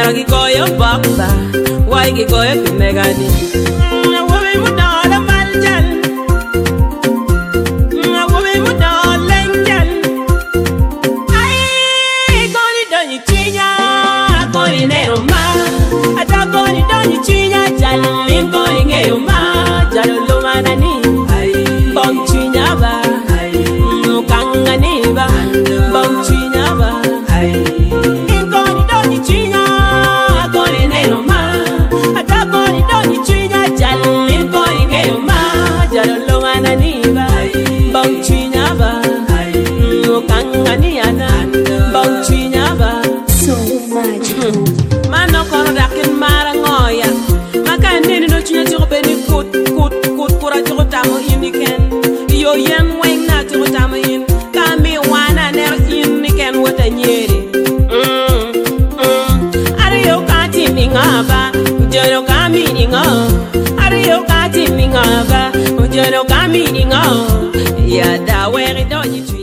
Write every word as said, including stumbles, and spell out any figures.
gi goyo bamba wai gi goyo pinegani wobe mudola maljal wobe mudola lenjal ai goni doni chinya goni ne ma ata goni doni chinya jal goni nge ma jal lo manani ai bom chinya ba ai kangani ba bom chinya ba ai Mano kono dakin mara ngoya makande no chunya tiro beni kut kut kut kura tiro tamo iniken yo yen weng na tiro tamo in kami wana ner iniken wata nyeri mm mm ari yo kati mingaba jero kami ninga ari yo kati mingaba jero kami ninga ya da weri do